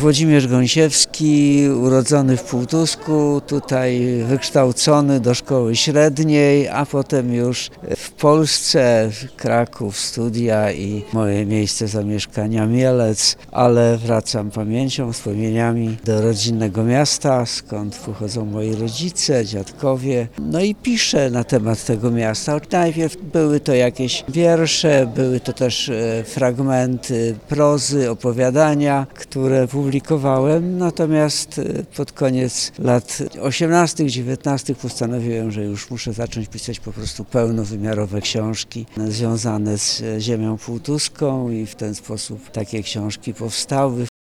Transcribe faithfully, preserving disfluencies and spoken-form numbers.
Włodzimierz Gąsiewski, urodzony w Półtusku, tutaj wykształcony do szkoły średniej, a potem już w Polsce, Kraków, studia i moje miejsce zamieszkania Mielec, ale wracam pamięcią, wspomnieniami do rodzinnego miasta, skąd pochodzą moi rodzice, dziadkowie. No i piszę na temat tego miasta. Najpierw były to jakieś wiersze, były to też fragmenty prozy, opowiadania, które publikowałem, natomiast pod koniec lat osiemnastych, dziewiętnastych postanowiłem, że już muszę zacząć pisać po prostu pełnowymiarowe książki związane z ziemią półtuską i w ten sposób takie książki powstały.